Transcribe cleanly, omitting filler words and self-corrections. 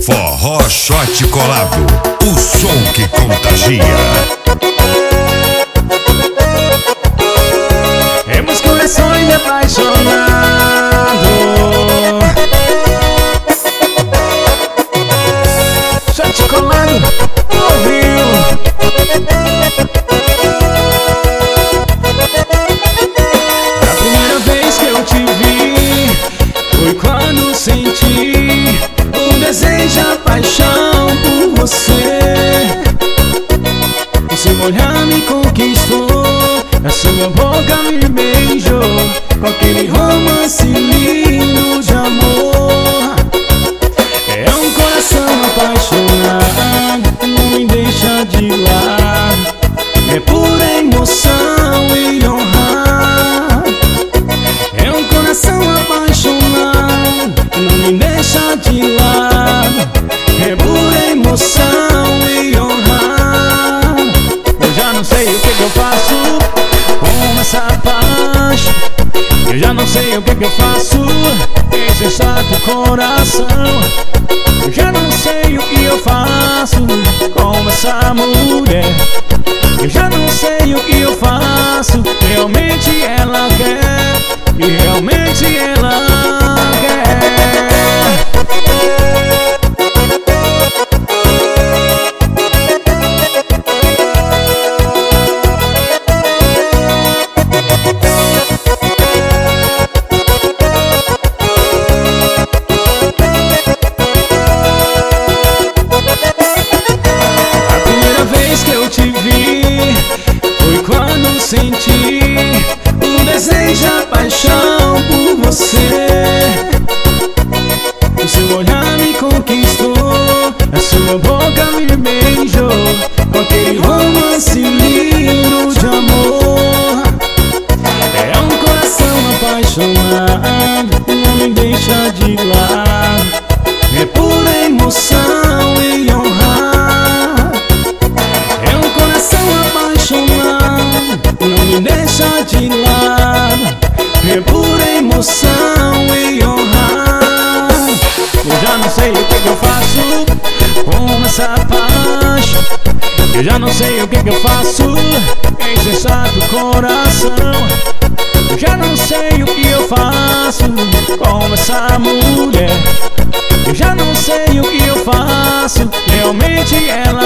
Forró Shot Colado, o som que contagia. Temos corações apaixonados. Shot Colado, ouviu? A primeira vez que eu te vi foi quando senti um desejo, a paixão por você. O seu olhar me conquistou, a sua boca me beijou, com aquele romance lindo de amor. É um coração apaixonado, não me deixa de lado. É pura emoção e honra. É um coração apaixonado, não me deixa de lado. É pura emoção e honra. Eu já não sei o que eu faço com essa paixão. Eu já não sei o que eu faço esse exato coração. Eu já não sei o que eu faço com essa mulher. Eu já não sei o que eu faço. Realmente ela quer, e realmente ela quer. A primeira vez que eu te vi foi quando senti um desejo, a paixão por você. O seu olhar me conquistou, a sua boca me beijou, com aquele romance lindo de amor. É um coração apaixonado, não me deixa de lado. É pura emoção e honra. É um coração apaixonado, não me deixa de lado. É pura emoção e honra. Eu já não sei o que eu faço com essa paixão. Eu já não sei o que eu faço esse exato coração. Eu já não sei o que eu faço com essa mulher. Eu já não sei o que eu faço, realmente ela